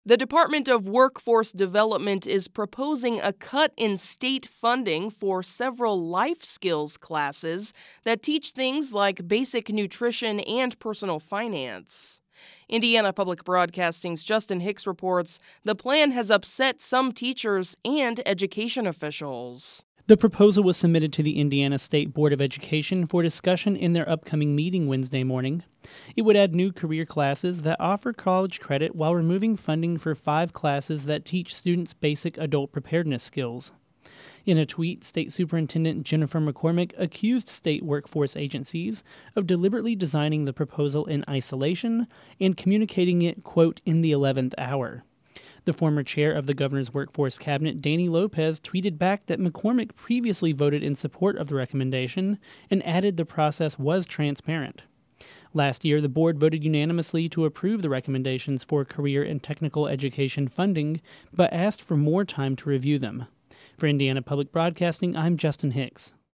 The Department of Workforce Development is proposing a cut in state funding for several life skills classes that teach things like basic nutrition and personal finance. Indiana Public Broadcasting's Justin Hicks reports the plan has upset some teachers and education officials. The proposal was submitted to the Indiana State Board of Education for discussion in their upcoming meeting Wednesday morning. It would add new career classes that offer college credit while removing funding for 5 classes that teach students basic adult preparedness skills. In a tweet, State Superintendent Jennifer McCormick accused state workforce agencies of deliberately designing the proposal in isolation and communicating it, quote, in the 11th hour. The former chair of the governor's workforce cabinet, Danny Lopez, tweeted back that McCormick previously voted in support of the recommendation and added the process was transparent. Last year, the board voted unanimously to approve the recommendations for career and technical education funding, but asked for more time to review them. For Indiana Public Broadcasting, I'm Justin Hicks.